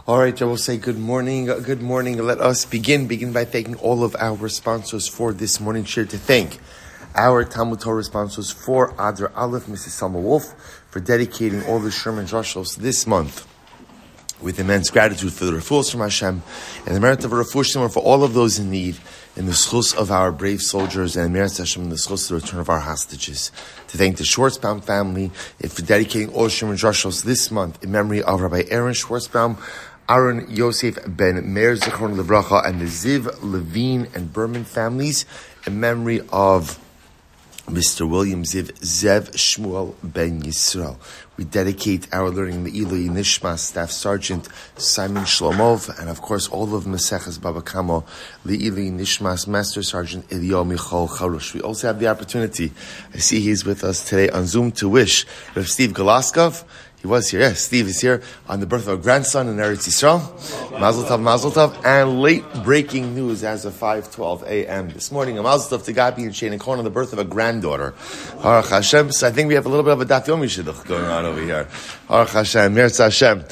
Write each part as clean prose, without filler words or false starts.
All right, I will say good morning. Good morning. Let us begin by thanking all of our sponsors for this morning share. To thank our Talmud Torah sponsors for Adar Aleph, Mrs. Salma Wolf, for dedicating all the Sherman Joshos this month with immense gratitude for the refuahs from Hashem and the merit of a refuah for all of those in need, in the schus of our brave soldiers, and merit Hashem in the schus of the return of our hostages. To thank the Schwartzbaum family for dedicating all Sherman Joshos this month in memory of Rabbi Aaron Schwartzbaum, Aaron Yosef ben Meir Zichron Livracha, and the Ziv, Levine, and Berman families in memory of Mr. William Ziv, Zev Shmuel ben Yisrael. We dedicate our learning the Ilui Nishma Staff Sergeant Simon Shlomov, and of course all of Maseches Baba Kamo, the Ilui Nishmas Master Sergeant Elio Michal Charush. We also have the opportunity, I see he's with us today on Zoom, to wish Rav Steve Golaskov. He was here. Yes, Steve is here on the birth of a grandson in Eretz Yisrael. Mazel tov, mazel tov. And late breaking news as of 5:12 a.m. this morning. A mazel tov to Gabi and Shane and Korn on the birth of a granddaughter. Baruch Hashem. So I think we have a little bit of a Daf Yomi Shidduch going on over here. Baruch Hashem. Meretz Hashem.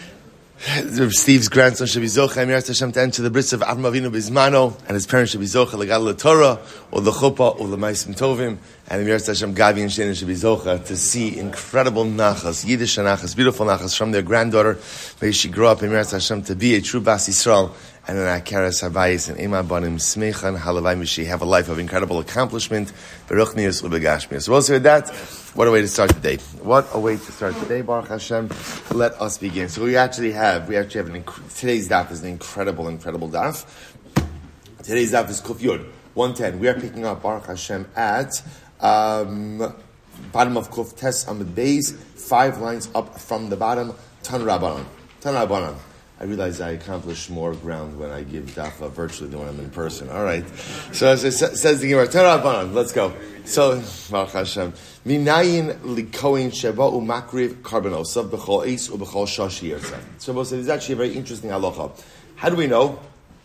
Steve's grandson should be Zocha, Meretz Hashem, to enter the bris of Avram Avinu Bizmano, and his parents should be Zocha, Legal Torah, or the Chuppah, or the Maisim Tovim, and Meretz Hashem, Gavi and Shana should be Zocha, to see incredible nachas, Yiddish nachas, beautiful nachas from their granddaughter. May she grow up in Meretz Hashem to be a true Bas Yisrael, and an Akaras Havayis, and Ema Banim Smechan, Halavai, may she have a life of incredible accomplishment, Baruch Niyas Ubegashmias. So also with that, what a way to start the day. What a way to start the day, Baruch Hashem. Let us begin. So we actually have today's daf is an incredible daf. Today's daf is Kuf Yud 110. We are picking up Baruch Hashem at bottom of Kuf Tes Amud Beis, 5 lines up from the bottom. Tan Rabbanan. I realize I accomplish more ground when I give dafa virtually than when I'm in person. All right. So as it says the Gemara, Tan Rabbanan. Let's go. So Baruch Hashem. Minayin likoin sheba umakriv karbonosav b'chol eis ub'chol shashi yirtzeh. So this is actually a very interesting halacha. How do we know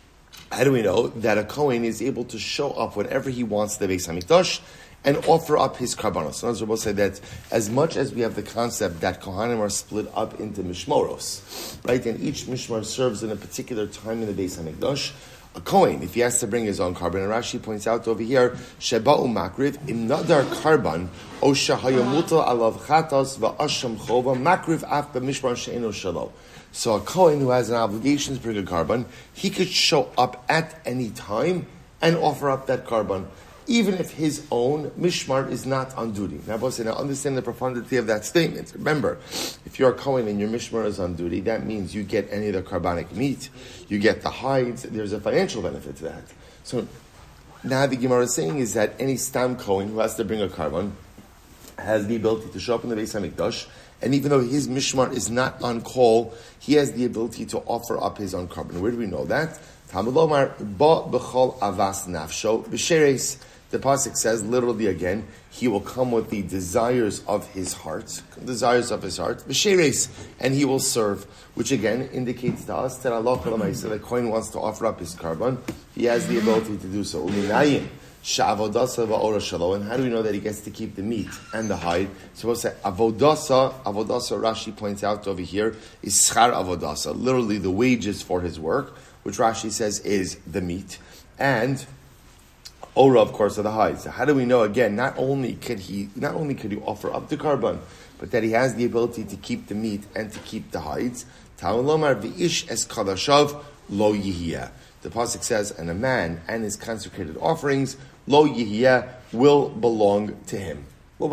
that a kohen is able to show up whenever he wants to the Beis Hamikdash and offer up his karbanos? So Rabbi say that as much as we have the concept that kohanim are split up into mishmoros, right, and each mishmar serves in a particular time in the Beis Hamikdash, a kohen, if he has to bring his own carbon, and Rashi points out over here, sheba umakriv im nadar karban o shahayamutal alav chatas va'asham chova makriv af b'mishmar she'eno shalo. So a kohen who has an obligation to bring a carbon, he could show up at any time and offer up that carbon, even if his own mishmar is not on duty. Now, understand the profundity of that statement. Remember, if you're a kohen and your mishmar is on duty, that means you get any of the carbonic meat, you get the hides. There's a financial benefit to that. So now the Gemara is saying is that any stam kohen who has to bring a carbon has the ability to show up in the Beis Hamikdash, and even though his mishmar is not on call, he has the ability to offer up his own carbon. Where do we know that? Talmud Lomar ba b'chol avas nafsho b'sheres. The pasuk says literally again, he will come with the desires of his heart, b'sheres, and he will serve, which again indicates to us that Allah the kohen wants to offer up his carbon, he has the ability to do so. And how do we know that he gets to keep the meat and the hide? So we'll say avodasa. Rashi points out over here is schar avodasa, literally the wages for his work, which Rashi says is the meat, and ora, of course, are the hides. So how do we know? Again, not only could he offer up the carbon, but that he has the ability to keep the meat and to keep the hides. Talmud Lomar v'ish es kadashav lo yihiyah. The pasuk says, and a man and his consecrated offerings, lo yihiyah, will belong to him.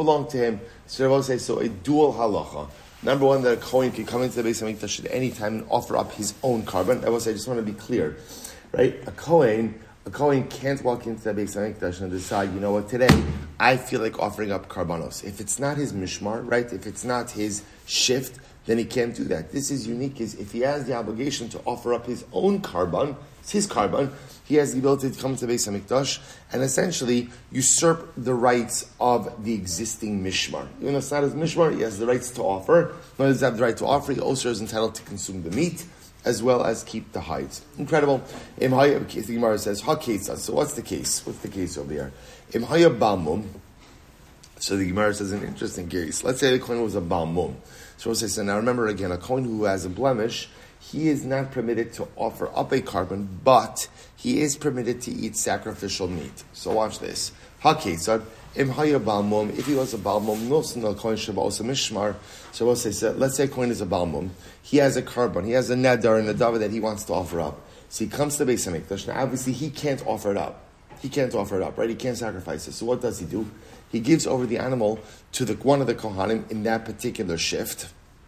So Rabbi says, so a dual halacha. Number one, that a kohen can come into the Beis Hamikdash at any time and offer up his own carbon. I will say, I just want to be clear, right? A kohen can't walk into the Beis Hamikdash and decide, you know what, today I feel like offering up karbanos. If it's not his mishmar, right? If it's not his shift, then he can't do that. This is unique, is if he has the obligation to offer up his own carbon, it's his carbon, he has the ability to come to the Beis Hamikdash and essentially usurp the rights of the existing mishmar. Even though it's not his mishmar, he has the rights to offer. Not only does he have the right to offer, he also is entitled to consume the meat as well as keep the hides. Incredible. The Gemara says, so what's the case? What's the case over here? So the Gemara says an interesting case. Let's say the kohen was a balmum. So we'll say, so now remember again, a kohen who has a blemish, he is not permitted to offer up a carbon, but he is permitted to eat sacrificial meat. So watch this. HaKetzad, if he was a balmum, so let's say a coin is a balmum. He has a carbon, he has a nedar and a dava that he wants to offer up. So he comes to Beis HaMikdash. Now obviously he can't offer it up. He can't offer it up, right? He can't sacrifice it. So what does he do? He gives over the animal to one of the kohanim in that particular shift.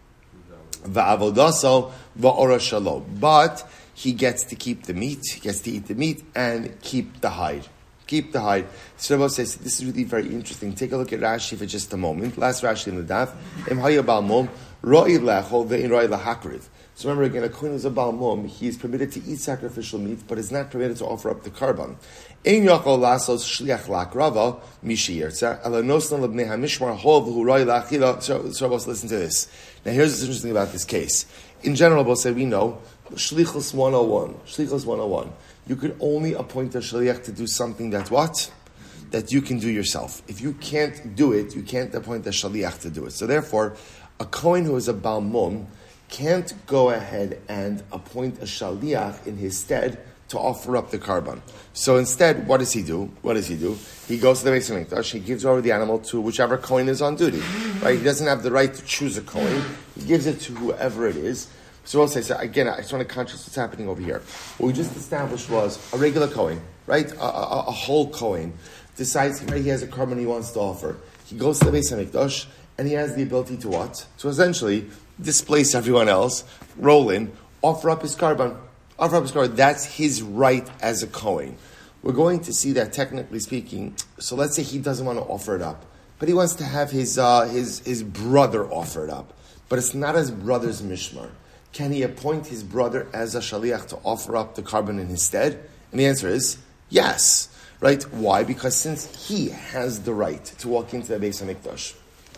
Va'avodaso va'ora shalo. But he gets to keep the meat, he gets to eat the meat and keep the hide. Keep the hide. So Rabbi says, this is really very interesting. Take a look at Rashi for just a moment. Last Rashi in the daf. Im haya balmum, ro'i lechol ve'in ro'i lahakriv. So remember again, a kohen is a balmum. He is permitted to eat sacrificial meat, but is not permitted to offer up the carbon. Ein yachol lasos shliach lakrava mishi yirtza ela noslan lebnei hamishmar hov hu ro'i lachila. So Rabbi, listen to this. Now here's what's interesting about this case. In general, Rabbi said, we know Shlichus 101. Shlichus 101. You could only appoint a shaliach to do something that what? That you can do yourself. If you can't do it, you can't appoint a shaliach to do it. So therefore, a kohen who is a balmum can't go ahead and appoint a shaliach in his stead to offer up the carbon. So instead, what does he do? He goes to the Beis HaMikdash, he gives over the animal to whichever kohen is on duty. Right? He doesn't have the right to choose a kohen. He gives it to whoever it is. So I'll say, so again, I just want to conscious what's happening over here. What we just established was a regular kohen, right? A whole kohen decides, right, he has a carbon he wants to offer. He goes to the Beis HaMikdash, and he has the ability to what? To essentially displace everyone else, roll in, offer up his carbon. That's his right as a kohen. We're going to see that technically speaking. So let's say he doesn't want to offer it up, but he wants to have his brother offer it up, but it's not his brother's mishmar. Can he appoint his brother as a shaliach to offer up the carbon in his stead? And the answer is yes. Right? Why? Because since he has the right to walk into the Beis HaMikdash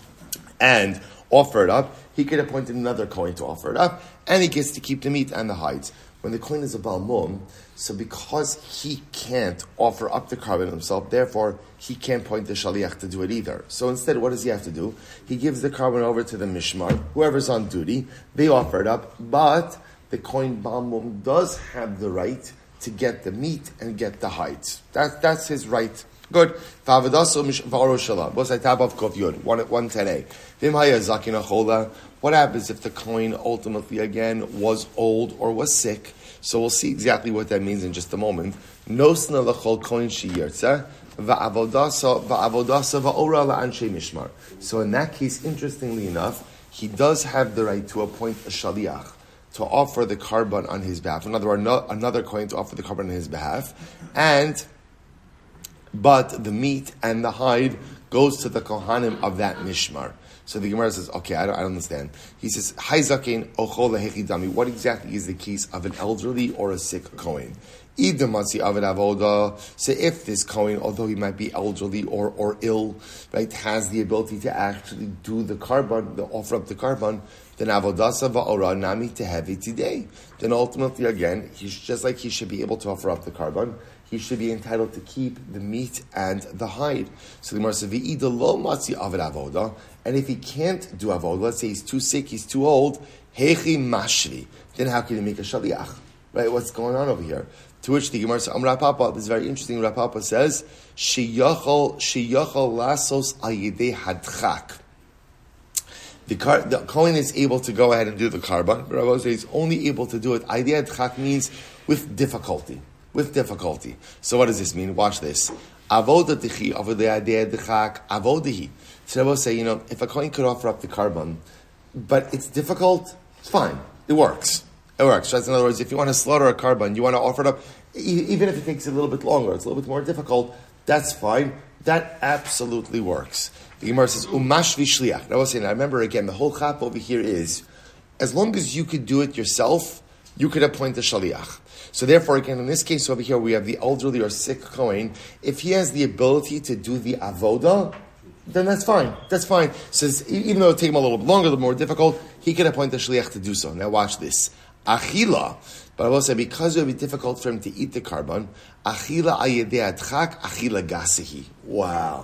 and offer it up, he could appoint another kohen to offer it up, and he gets to keep the meat and the hides. When the kohen is a balmum, so because he can't offer up the carbon himself, therefore he can't point the shaliach to do it either. So instead, what does he have to do? He gives the carbon over to the mishmar, whoever's on duty. They offer it up, but the kohen balmum does have the right to get the meat and get the hides. That's his right. Good. What happens if the kohen ultimately again was old or was sick? So we'll see exactly what that means in just a moment. So in that case, interestingly enough, he does have the right to appoint a shaliach to offer the carbon on his behalf. In other words, another kohen to offer the carbon on his behalf, but the meat and the hide goes to the kohanim of that mishmar. So the Gemara says, okay, I don't understand. He says, Hayzakin ochol lehechidami. What exactly is the case of an elderly or a sick kohen? Idamasi avid avoda. So if this kohen, although he might be elderly or ill, right, has the ability to actually do the carbon, the offer up the carbon, then avodasa va'ora nami tehevi today. Then ultimately, again, he's just like he should be able to offer up the carbon. He should be entitled to keep the meat and the hide. So the Gemara says, "V'ida lo matzi avid avoda." And if he can't do avoda, let's say he's too sick, he's too old, hechi mashvi. Then how can he make a shaliach? Right? What's going on over here? To which the Gemara says, Rapapa, this is very interesting. Rapapa says, "Sheyachol lasos al yedei hadchak." The kohen is able to go ahead and do the carbon, but Rabbi says he's only able to do it. Idea hadchak means with difficulty. With difficulty. So what does this mean? Watch this. Avodahi over the idea dechak avodahi. So Rabbi say, if a kohen could offer up the carbon, but it's difficult, it's fine. It works. It works. So in other words, if you want to slaughter a carbon, you want to offer it up, even if it takes a little bit longer, it's a little bit more difficult, that's fine. That absolutely works. The Gemara says, Umash v'shliach. I was saying, I remember again, the whole chap over here is, as long as you could do it yourself, you could appoint a shaliach. So therefore, again, in this case over here, we have the elderly or sick kohen. If he has the ability to do the avoda, then that's fine. That's fine. Says, even though it take him a little bit longer, a little more difficult, he can appoint a shaliach to do so. Now watch this. Achila. But I will say, because it would be difficult for him to eat the carbon, achila ayedei adchak, achila gasehi. Wow.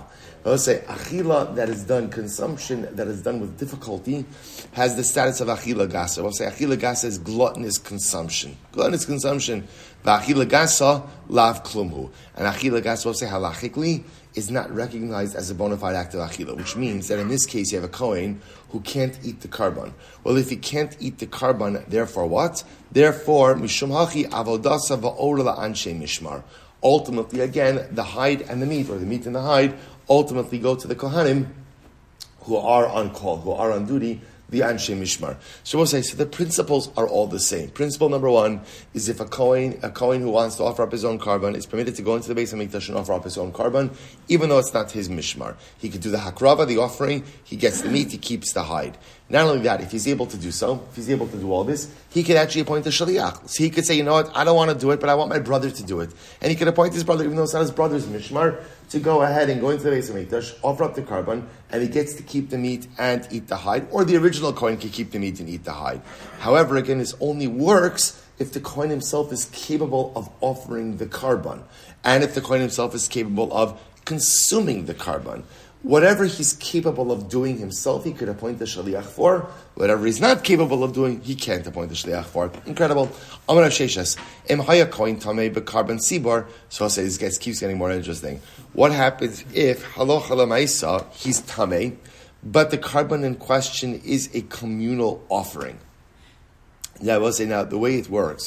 I'll say achila that is done, consumption that is done with difficulty, has the status of achila gasa. We'll say achila gasa is gluttonous consumption. Gluttonous consumption. V'achila gasa lav klumhu. And achila gasa, we'll say halachically, is not recognized as a bona fide act of achila, which means that in this case you have a kohen who can't eat the carbon. Well, if he can't eat the carbon, therefore what? Therefore, mishum hachi avodasa va'ora la'anshe mishmar. Ultimately, again, the hide and the meat, or the meat and the hide, ultimately go to the kohanim who are on call, who are on duty, the Anshe Mishmar. So we'll say, so the principles are all the same. Principle number one is if a Kohen who wants to offer up his own carbon is permitted to go into the Beis HaMikdash and offer up his own carbon, even though it's not his Mishmar. He could do the Hakrava, the offering, he gets the meat, he keeps the hide. Not only that, if he's able to do so, if he's able to do all this, he could actually appoint a shaliach. So he could say, you know what, I don't want to do it, but I want my brother to do it. And he could appoint his brother, even though it's not his brother's mishmar, to go ahead and go into the Beis HaMikdash, offer up the carbon, and he gets to keep the meat and eat the hide. Or the original Kohen can keep the meat and eat the hide. However, again, this only works if the Kohen himself is capable of offering the carbon, and if the Kohen himself is capable of consuming the carbon. Whatever he's capable of doing himself, he could appoint the shaliach for. Whatever he's not capable of doing, he can't appoint the shaliach for. Incredible. Amar Sheshas. Im haya koin tamei b'karban sibor. So I'll say this keeps getting more interesting. What happens if haloch halamaisa, he's tamei, but the carbon in question is a communal offering? Yeah, I will say now, the way it works,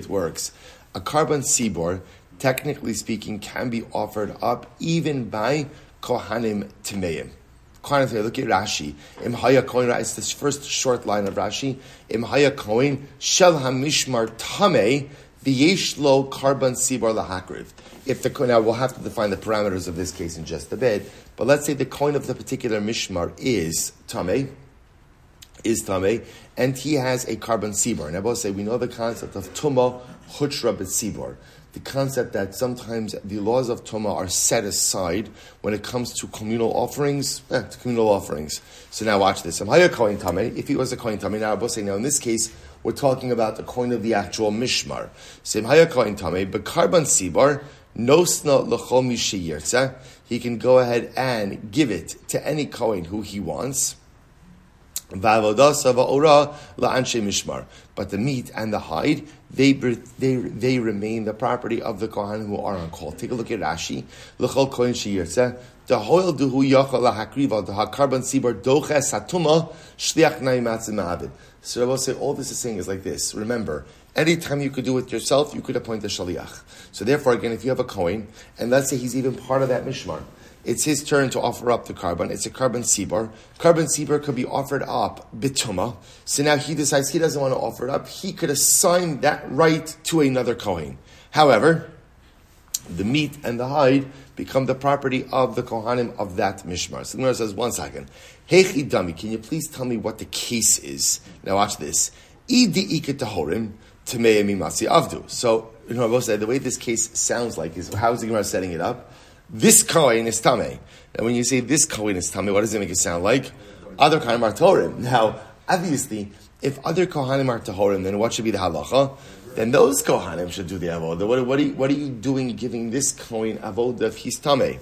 a karban sibor, technically speaking, can be offered up even by Kohanim Timeim. Kohanim Timeim, look at Rashi. Im haya koin, it's this first short line of Rashi. Im haya koin, shel hamishmar tamei, v'yesh lo karban sibor lahakriv. If the koin, now we'll have to define the parameters of this case in just a bit, but let's say the koin of the particular mishmar is tamei, and he has a carbon sibor. And I will say, we know the concept of tuma hutra b'sibor. The concept that sometimes the laws of Tuma are set aside when it comes to communal offerings. So now watch this. If he was a Kohen Tamei, now I will say, now in this case, we're talking about the coin of the actual Mishmar. He can go ahead and give it to any Kohen who he wants. But the meat and the hide, they remain the property of the Kohen who are on call. Take a look at Rashi. L'chol kohen sheyirtzeh, dehoil duhu yachal lahakriva dehakarban sibor doches hatuma shliach nai matzah ma'abed. So I will say, all this is saying is like this. Remember, anytime you could do it yourself, you could appoint a shaliach. So therefore, again, if you have a Kohen, and let's say he's even part of that mishmar, it's his turn to offer up the carbon. It's a carbon sibor. Carbon sibor could be offered up bituma. So now he decides he doesn't want to offer it up. He could assign that right to another Kohen. However, the meat and the hide become the property of the Kohanim of that mishmar. So the Gemara says, 1 second. Heichi dami, can you please tell me what the case is? Now watch this. Idi iket tahorim tamei mimasi avdu. So, I will say, the way this case sounds like is, how is the Gemara setting it up? This Kohen is Tamei. And when you say this Kohen is Tamei, what does it make it sound like? Other Kohanim are Torim. Now, obviously, if other Kohanim are Torim, then what should be the halacha? Then those Kohanim should do the avodah. What are you doing giving this Kohen avodah if he's Tamei?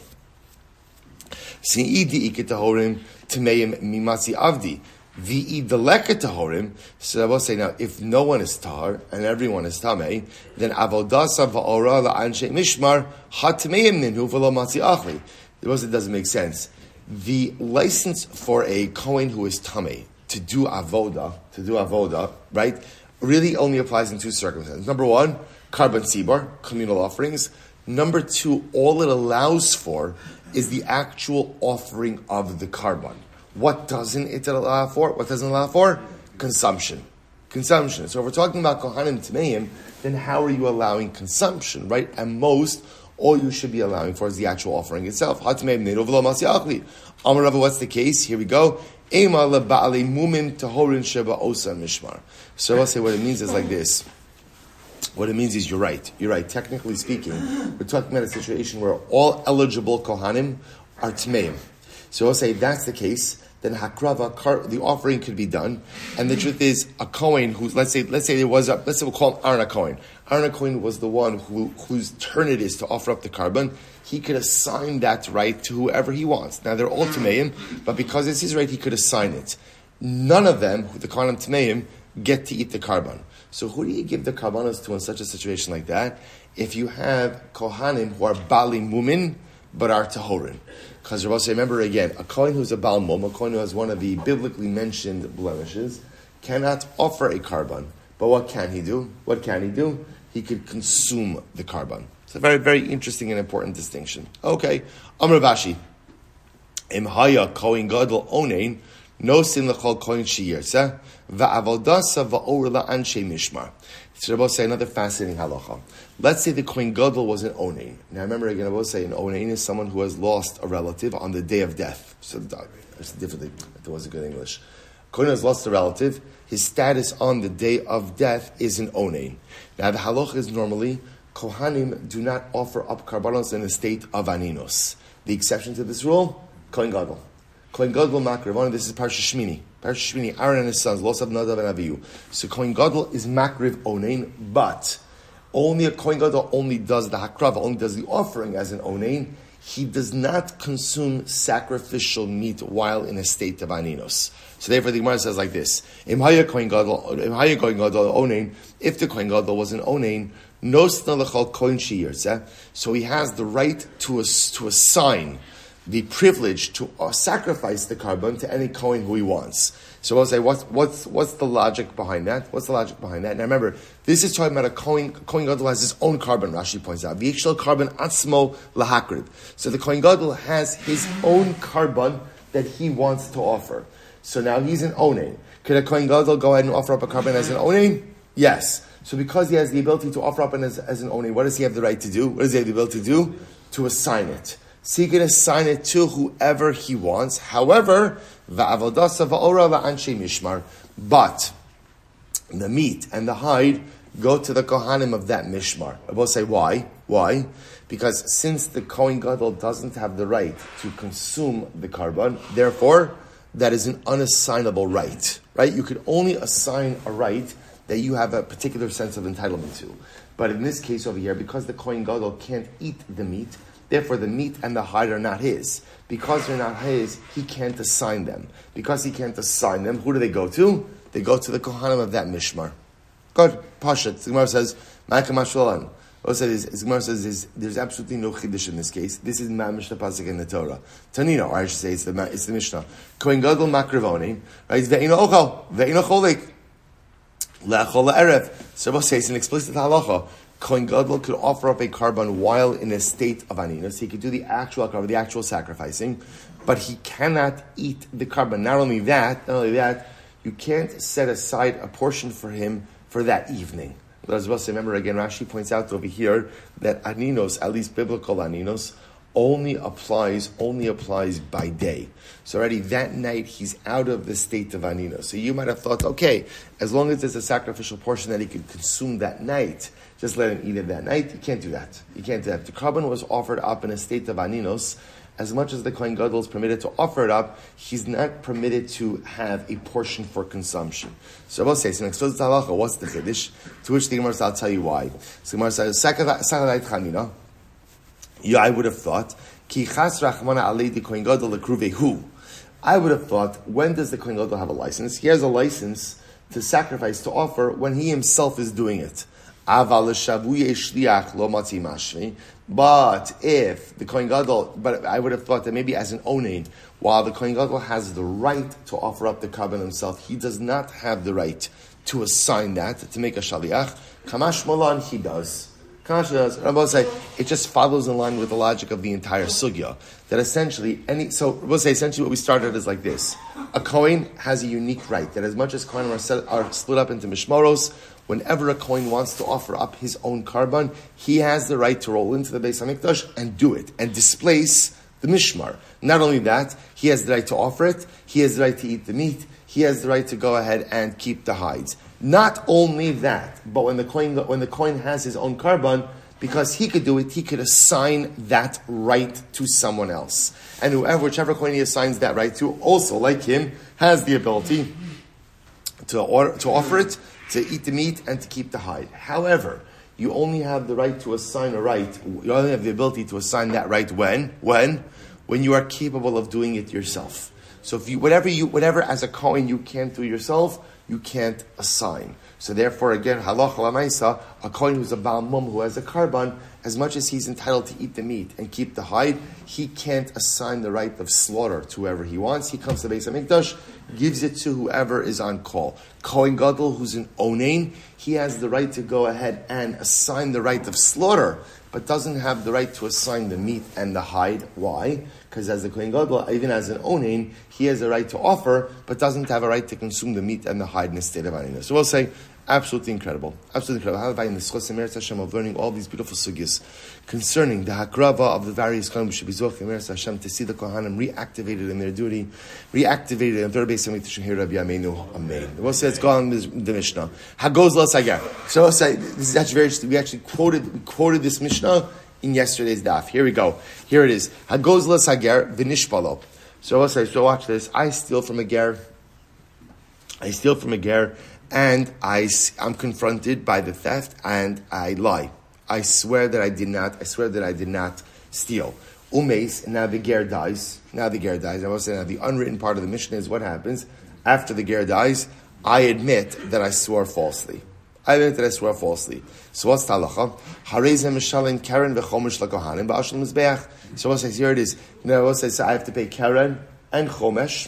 Si'idi iket tahorim Tameim mimasi avdi. V'idaleket tahorim. So I will say now, if no one is tahar and everyone is tamei, then avodasa va'ora la'anshe mishmar hatmeim minhu v'lo matzi achli. It doesn't make sense. The license for a Kohen who is tamei to do avoda, right, really only applies in 2 circumstances. Number 1, carbon sibor, communal offerings. Number 2, all it allows for is the actual offering of the carbon. What doesn't it allow for? What doesn't allow for? Consumption. So if we're talking about Kohanim Tameim, then how are you allowing consumption, right? At most, all you should be allowing for is the actual offering itself. What's the case? Here we go. So I'll say what it means is like this. What it means is you're right. Technically speaking, we're talking about a situation where all eligible Kohanim are Tameim. So I'll say if that's the case, then hakrava, the offering could be done. And the truth is, a Kohen who's, let's say we'll call him Aaron HaKohen. Aaron HaKohen was the one whose turn it is to offer up the carbon. He could assign that right to whoever he wants. Now they're all Tameim, but because it's his right, he could assign it. None of them, the Kohanim Tameim, get to eat the carbon. So who do you give the karbanos to in such a situation like that? If you have Kohanim who are Bali Mumin, but are Tahorin. Because remember again, a Kohen who's a Baal Mum, a Kohen who has one of the biblically mentioned blemishes, cannot offer a carbon. But what can he do? He could consume the carbon. It's a very, very interesting and important distinction. Okay, Amar Vashi. Im haya Kohen Gadol onein, no sin l'chol Kohen shiyirtzeh, va'avodasa va'or la'anshe mishmar. So Rabbi say another fascinating halacha. Let's say the Kohen Gadol was an onein. Now remember again, Rabbi say an onein is someone who has lost a relative on the day of death. So there's differently. That wasn't good English. Kohen has lost a relative. His status on the day of death is an onein. Now the halacha is normally Kohanim do not offer up karbanos in a state of aninos. The exception to this rule, Kohen Gadol. Kohen Gadol makriv. This is Parsha Shmini. Parsha Shmini, Aaron and his sons, Losav, Nadav, and Avihu. So Kohen Gadol is makriv onein, but only a Kohen Gadol only does the hakrava, only does the offering as an onein. He does not consume sacrificial meat while in a state of aninos. So therefore the Gemara says like this: Im haya Kohen Gadol onein. If the Kohen Gadol was an onein, no sna l'chol Kohen shiyirtzeh, so he has the right to assign the privilege to sacrifice the carbon to any Kohen who he wants. So I'll say, what's the logic behind that? Now remember, this is talking about a Kohen Gadol has his own carbon, Rashi points out. V'yichshel carbon atzmo lahakrib. So the Kohen Gadol has his own carbon that he wants to offer. So now he's an onein. Could a Kohen Gadol go ahead and offer up a carbon as an onein? Yes. So because he has the ability to offer up as an onein, what does he have the right to do? What does he have the ability to do? To assign it. So he can assign it to whoever he wants. However, va'avodasa va'ora va'anshe mishmar. But the meat and the hide go to the Kohanim of that mishmar. I will say why? Why? Because since the Kohen Gadol doesn't have the right to consume the carbon, therefore, that is an unassignable right. Right? You could only assign a right that you have a particular sense of entitlement to. But in this case over here, because the Kohen Gadol can't eat the meat, therefore the meat and the hide are not his. Because they're not his, he can't assign them. Because he can't assign them, who do they go to? They go to the Kohanim of that mishmar. Good. Pashat. The Gemara says, Ma'akam Ashvalan. The Gemara says there's absolutely no chiddush in this case. This is Ma'amish the pasuk in the Torah. Tanina, or I should say it's the Mishnah. Kohen Gadol makrivoni, right? Ve'ino ochal, ve'ino cholik. Le'achol le'erev. So Rabbi says an explicit halacha. Kohen Gadol could offer up a carbon while in a state of aninos. He could do the actual carbon, the actual sacrificing, but he cannot eat the carbon. Not only that, you can't set aside a portion for him for that evening. Remember again, Rashi points out over here that aninos, at least biblical aninos, only applies by day. So already that night he's out of the state of aninos. So you might have thought, okay, as long as there's a sacrificial portion that he could consume that night, just let him eat it that night. You can't do that. The carbon was offered up in a state of aninos. As much as the Kohen Gadol is permitted to offer it up, he's not permitted to have a portion for consumption. So I will say, what's the chiddush? To which the Gemara says, I'll tell you why. So the Gemara says, I would have thought, I would have thought, when does the Kohen Gadol have a license? He has a license to sacrifice, to offer, when he himself is doing it. But if the Kohen Gadol, but I would have thought that maybe as an onein, while the Kohen Gadol has the right to offer up the carbon himself, he does not have the right to assign that, to make a shaliach. Kamash Molan, he does. Rabbi say it just follows in line with the logic of the entire sugya. That essentially what we started is like this: a Kohen has a unique right that as much as Kohen are split up into mishmoros, whenever a Kohen wants to offer up his own carbon, he has the right to roll into the Beis Hamikdash and do it and displace the mishmar. Not only that, he has the right to offer it. He has the right to eat the meat. He has the right to go ahead and keep the hides. Not only that, but when the Kohen has his own carbon, Because he could do it, he could assign that right to someone else. And whichever Kohen he assigns that right to, also, like him, has the ability to offer it, to eat the meat, and to keep the hide. However, you only have the right to assign a right, you only have the ability to assign that right when you are capable of doing it yourself. So if whatever as a Kohen you can't do yourself, you can't assign. So therefore, again, halacha l'maisa, a Kohen who's a Baal Mum, who has a karban, as much as he's entitled to eat the meat and keep the hide, he can't assign the right of slaughter to whoever he wants. He comes to Beis HaMikdash, gives it to whoever is on call. Kohen Gadol, who's an onain, he has the right to go ahead and assign the right of slaughter, but doesn't have the right to assign the meat and the hide. Why? Because as a Kohen Gadol, even as an onain, he has a right to offer, but doesn't have a right to consume the meat and the hide in a state of aninus. So we'll say, absolutely incredible. Absolutely incredible. How about in the Schos Emeretz Hashem of learning all these beautiful sugyas concerning the hakrava of the various Kohanim should be Zoch Emeretz Hashem to see the Kohanim reactivated in their duty, reactivated in third base of Shehir Rabbi Yameinu. Amen. We'll say it's gone in the Mishnah. Hagoz Lo Sager. So we'll say this is actually very interesting. We actually quoted this Mishnah in yesterday's daf. Here we go. Here it is. Hagoz Lo Sager v'nishpalo. So we'll say. So watch this. I steal from a ger. And I'm confronted by the theft, and I lie. I swear that I did not steal. Umeis, now the ger dies. I will say now the unwritten part of the Mishnah is what happens after the ger dies. I admit that I swore falsely. So what's talacha? Harezem mishalim karen v'chomesh lakohanim ba'ashal mizbeach. So what says here it is. What says I have to pay karen and chomesh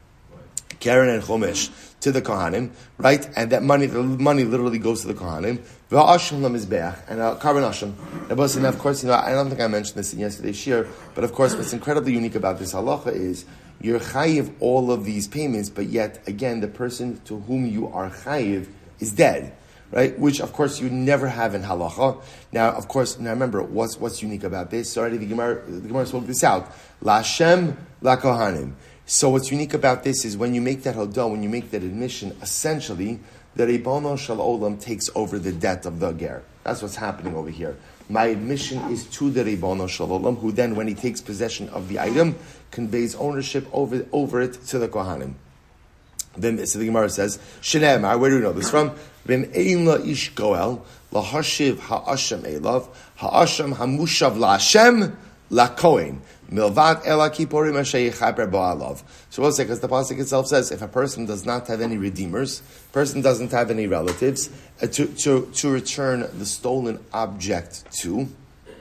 to the Kohanim, right? And that money, the money literally goes to the Kohanim. V'ashim lamizbeach, and carbon ashim. And of course, I don't think I mentioned this in yesterday's shir, but of course, what's incredibly unique about this halacha is you're chayiv all of these payments, but yet again, the person to whom you are chayiv is dead, right? Which of course you never have in halacha. Now, of course, remember what's unique about this. So already the Gemara spoke this out. La Hashem, la Kohanim. So what's unique about this is when you make that hodah, when you make that admission, essentially, the Ribono Shel Olam takes over the debt of the ger. That's what's happening over here. My admission is to the Ribono Shel Olam, who then, when he takes possession of the item, conveys ownership over it to the Kohanim. Then, so the Gemara says, Shneimar, where do we know this from? V'im ein la ish goel, lahashiv ha'asham elav, ha'asham hamushav la'ashem, la'kohen. Milvat ela kiporim chaper bo'alav. So we'll say, because the pasuk itself says, if a person does not have any redeemers, person doesn't have any relatives, to return the stolen object to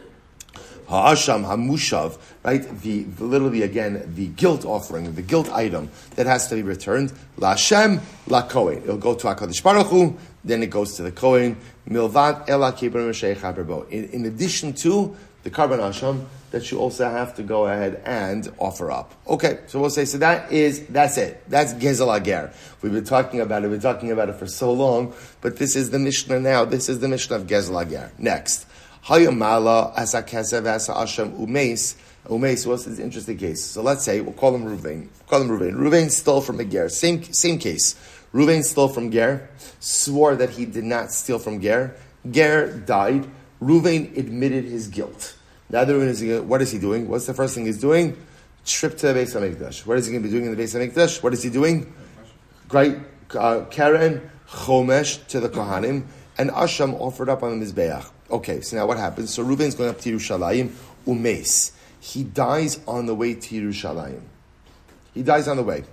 ha'asham hamushav, right? Literally again, the guilt offering, the guilt item that has to be returned. La'ashem, la'kohen. It'll go to HaKadosh Baruch Hu, then it goes to the Kohen. Milvat ela kiporim chaper bo. In addition to the carbon asham that you also have to go ahead and offer up. Okay, so we'll say, so that's it. That's Gezel Ager. We've been talking about it for so long, but this is the Mishnah now. This is the Mishnah of Gezel Ager. Next. Hayamala asa kesev asa asham umeis. Umeis was an interesting case. So let's say, we'll call him Ruvain. Ruvain stole from a ger. Same case. Ruvain stole from ger, swore that he did not steal from ger. Ger died. Ruvain admitted his guilt. Now, what is he doing? What's the first thing he's doing? Trip to the Beis HaMikdash. What is he going to be doing in the Beis HaMikdash? What is he doing? Great. Karen, Chomesh to the Kohanim, and Asham offered up on the Mizbeach. Okay, so now what happens? So Reuven's going up to Yerushalayim, Umeis. He dies on the way to Yerushalayim. He dies on the way.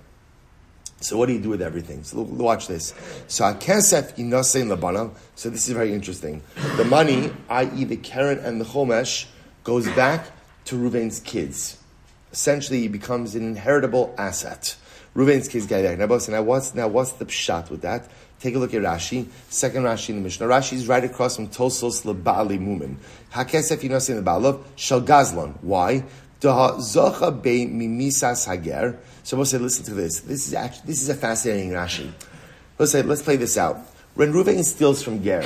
So what do you do with everything? So watch this. So Akesef Inasein Labana. So this is very interesting. The money, i.e. the Karen and the Chomesh, goes back to Reuven's kids. Essentially, he becomes an inheritable asset. Reuven's kids get back. Now what's the pshat with that? Take a look at Rashi, second Rashi in the Mishnah. Rashi is right across from Tosos Leba'ali Mumin. Hakesef Yinosin Leba'alav Shal Gazlon. Why? Daha Zocha Be Mimisas Hager. So we'll say, listen to this. This is a fascinating Rashi. Let's play this out. When Reuven steals from Ger,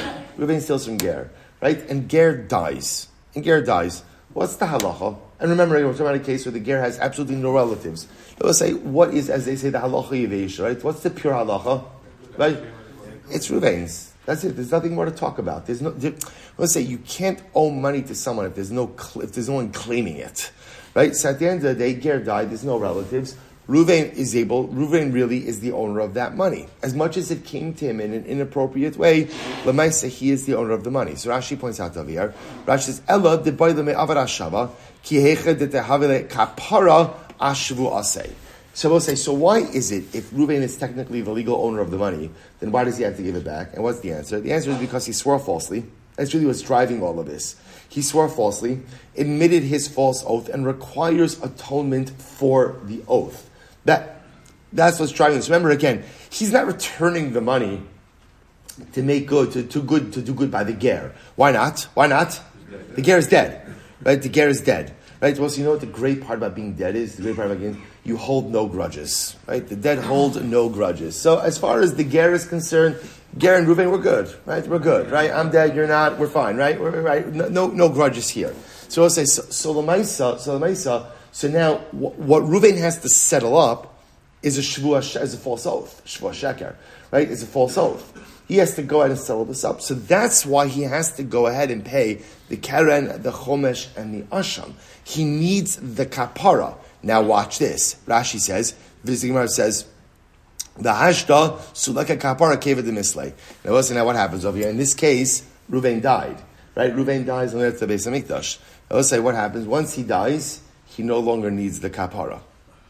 right? And Ger dies. What's the halacha? And remember, we're talking about a case where the ger has absolutely no relatives. Let's say, what is, as they say, the halacha yevesh, right? What's the pure halacha? Right? It's Reuven's. That's it. There's nothing more to talk about. Let's say you can't owe money to someone if there's no one claiming it, right? So at the end of the day, Ger died. There's no relatives. Reuven really is the owner of that money. As much as it came to him in an inappropriate way, Lamaisa, he is the owner of the money. So Rashi points out over here. Rashi says, Ella de boile avarashava ki hecha de tehavile kapara ashvu asay. So we'll say, so why is it, if Reuven is technically the legal owner of the money, then why does he have to give it back? And what's the answer? The answer is because he swore falsely. That's really what's driving all of this. He swore falsely, admitted his false oath, and requires atonement for the oath. That's what's driving this. Remember, again, he's not returning the money to make good, to do good by the ger. Why not? The ger is dead, right? The ger is dead, right? Well, so you know what the great part about being dead is? The great part about being you hold no grudges, right? The dead hold no grudges. So as far as the ger is concerned, ger and Reuven, we're good, right? We're good, right? I'm dead, you're not, we're fine, right? We're right. No grudges here. So we'll say, so now what Reuven has to settle up is a false oath, shvuah sheker, right? It's a false oath. He has to go ahead and settle this up. So that's why he has to go ahead and pay the keren, the chomesh, and the asham. He needs the kapara. Now watch this. Rashi says, Gemara says, the hashda sulaka kapara keva de mislay. Now listen, now what happens over here? In this case, Reuven died, right? Reuven dies on the Beis Hamikdash. Now let's say what happens once he dies. He no longer needs the kapara.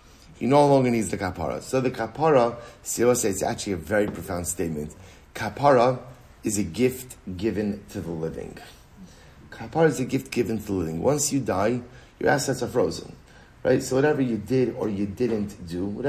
So the kapara, Sira says, it's actually a very profound statement. Kapara is a gift given to the living. Kapara is a gift given to the living. Once you die, your assets are frozen. Right? So whatever you did or you didn't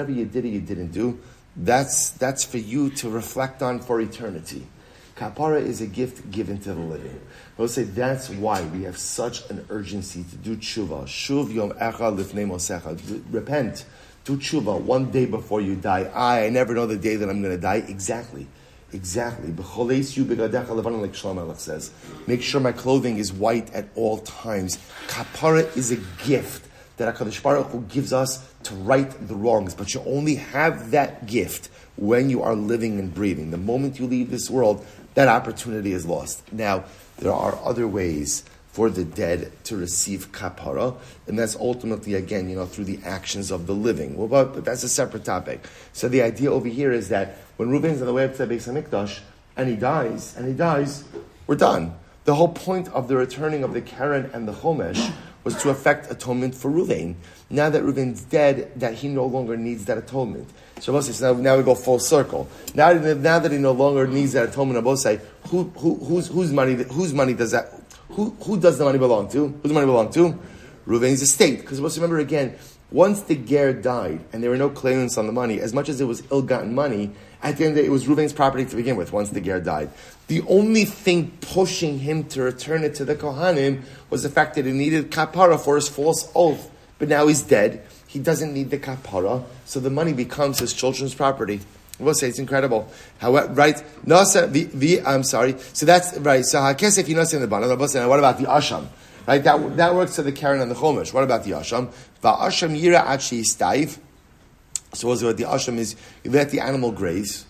do, that's for you to reflect on for eternity. Kapara is a gift given to the living. I will say that's why we have such an urgency to do tshuva. Shuv yom echa lifnei mosecha. Repent. Do tshuva one day before you die. I never know the day that I'm going to die. Exactly. B'choleis yu begadecha levanon, like Shlomo Melech says. Make sure my clothing is white at all times. Kapara is a gift that HaKadosh Baruch Hu gives us to right the wrongs. But you only have that gift when you are living and breathing. The moment you leave this world, that opportunity is lost. Now, there are other ways for the dead to receive kapara, and that's ultimately, again, through the actions of the living. Well, but that's a separate topic. So the idea over here is that when Reuven's on the way up to the Beis Hamikdash, and he dies, we're done. The whole point of the returning of the keren and the chomesh was to effect atonement for Reuven. Now that Reuven's dead, that he no longer needs that atonement. So now we go full circle. Now that he no longer needs that atonement, I both say, whose money does that? Who does the money belong to? Who's the money belong to? Reuven's estate. Because let's remember again, once the ger died and there were no claimants on the money, as much as it was ill-gotten money, at the end of the day, it was Reuven's property to begin with. Once the ger died, the only thing pushing him to return it to the Kohanim was the fact that he needed kapara for his false oath. But now he's dead. He doesn't need the kapara, so the money becomes his children's property. We'll say it's incredible. However, right? I'm sorry. So that's right. So hakesef yinoseh in the bottom. What about the asham? Right? That works to the keren and the chomesh. What about the asham? Va'asham yira ad sheyistayiv. So what the asham is, you let the animal graze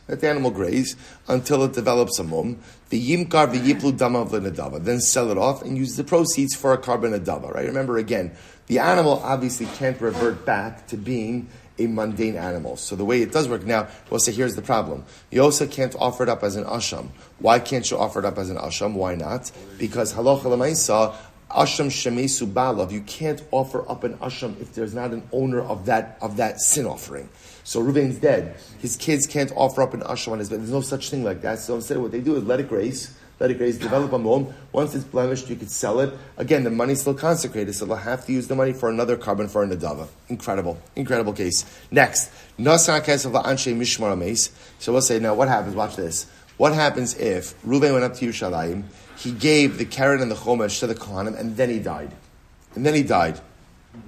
until it develops a mum. The yimkar v'yiplu dama v'nedava. Then sell it off and use the proceeds for a carbon adava. Right? Remember again, the animal obviously can't revert back to being a mundane animal. So the way it does work now, we'll say here's the problem. You also can't offer it up as an asham. Why can't you offer it up as an asham? Why not? Because halacha l'maisa, asham shemesu balav. You can't offer up an asham if there's not an owner of that sin offering. So Reuven's dead. His kids can't offer up an asham on his bed. There's no such thing like that. So instead what they do is let it graze, develop a mum. Once it's blemished, you could sell it. Again, the money's still consecrated, so they'll have to use the money for another carbon for a nadava. Incredible case. Next, nasan kesef la'anshe mishmar ameis. So we'll say, now what happens? Watch this. What happens if Reuven went up to Yerushalayim, he gave the keren and the chomesh to the Kohanim, and then he died?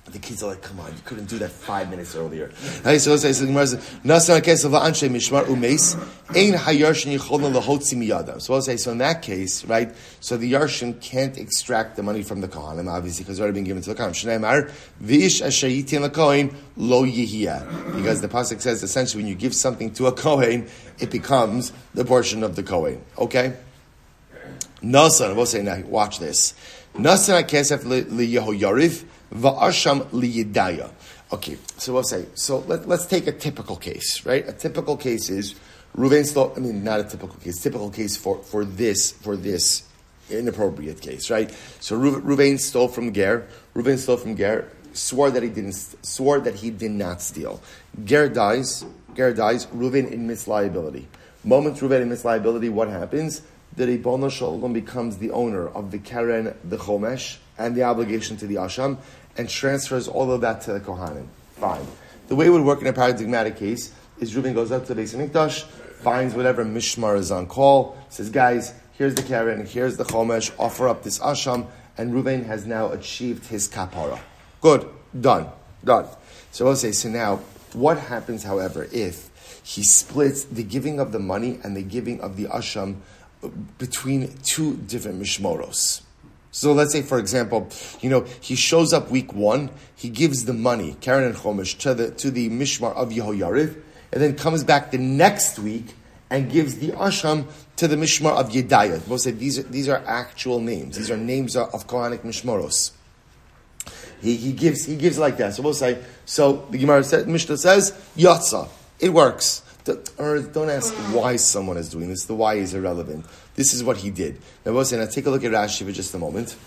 The kids are like, come on, you couldn't do that 5 minutes earlier. Right? So the Gemara says, "Nasan hakesef la'anshe mishmar umeis ein hayarshin yicholna lahotzi miyadam." So I'll say, so in that case, right? So the yarshin can't extract the money from the kohanim, obviously, because it's already been given to the kohanim. Shneimar v'ish asher yitin lakohen lo yihiyah, because the pasuk says essentially when you give something to a kohen, it becomes the portion of the kohen. Okay. Nasan, we'll say now. Watch this. Nasan hakesef liYehoyariv. Va'asham liyidaya. Okay, so we'll say, so let's take a typical case, right? A typical case is Reuven stole, not a typical case for this inappropriate case, right? So Reuven stole from Ger, swore that he did not steal. Ger dies, Reuven admits liability. Moment Reuven admits liability, what happens? The Ribono Shel Olam becomes the owner of the Keren, the Chomesh, and the obligation to the Asham, and transfers all of that to the Kohanim. Fine. The way it would work in a paradigmatic case is Reuven goes up to the Beis Hamikdash, finds whatever Mishmar is on call, says, guys, here's the Keren, here's the Chomesh, offer up this Asham, and Reuven has now achieved his kapara. Good. Done. So I'll say, so now, what happens, however, if he splits the giving of the money and the giving of the Asham between two different Mishmoros? So let's say, for example, he shows up week 1, he gives the money, Keren and Chomesh, to the Mishmar of Yehoyariv, and then comes back the next week and gives the Asham to the Mishmar of Yedaya. We'll say these are actual names. These are names of Kohanic Mishmoros. He gives like that. So we'll say, so the Gemara Mishnah says, Yatsa. It works. Don't ask why someone is doing this. The why is irrelevant. This is what he did. Now, we'll say, take a look at Rashi for just a moment.